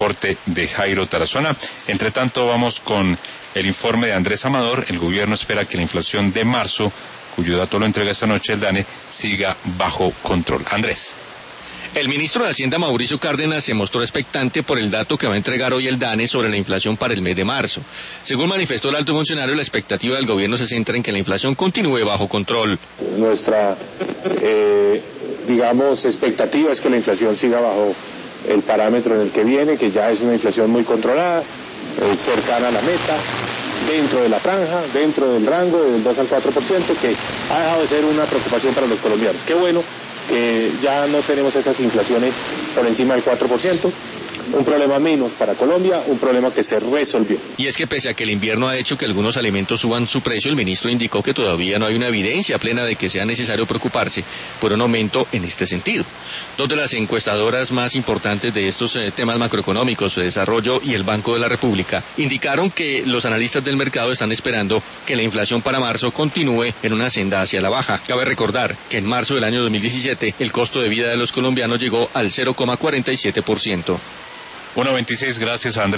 reporte de Jairo Tarazona. Entre tanto, vamos con el informe de Andrés Amador. El gobierno espera que la inflación de marzo, cuyo dato lo entrega esta noche el DANE, siga bajo control. Andrés. El ministro de Hacienda, Mauricio Cárdenas, se mostró expectante por el dato que va a entregar hoy el DANE sobre la inflación para el mes de marzo. Según manifestó el alto funcionario, la expectativa del gobierno se centra en que la inflación continúe bajo control. Nuestra, expectativa es que la inflación siga bajo el parámetro en el que viene, que ya es una inflación muy controlada, cercana a la meta, dentro de la franja, dentro del rango del 2 al 4%, que ha dejado de ser una preocupación para los colombianos. Qué bueno que ya no tenemos esas inflaciones por encima del 4%, un problema menos para Colombia, un problema que se resolvió. Y es que pese a que el invierno ha hecho que algunos alimentos suban su precio, el ministro indicó que todavía no hay una evidencia plena de que sea necesario preocuparse por un aumento en este sentido. Dos de las encuestadoras más importantes de estos temas macroeconómicos, de desarrollo y el Banco de la República, indicaron que los analistas del mercado están esperando que la inflación para marzo continúe en una senda hacia la baja. Cabe recordar que en marzo del año 2017 el costo de vida de los colombianos llegó al 0,47%. 1.26, gracias a Andrés.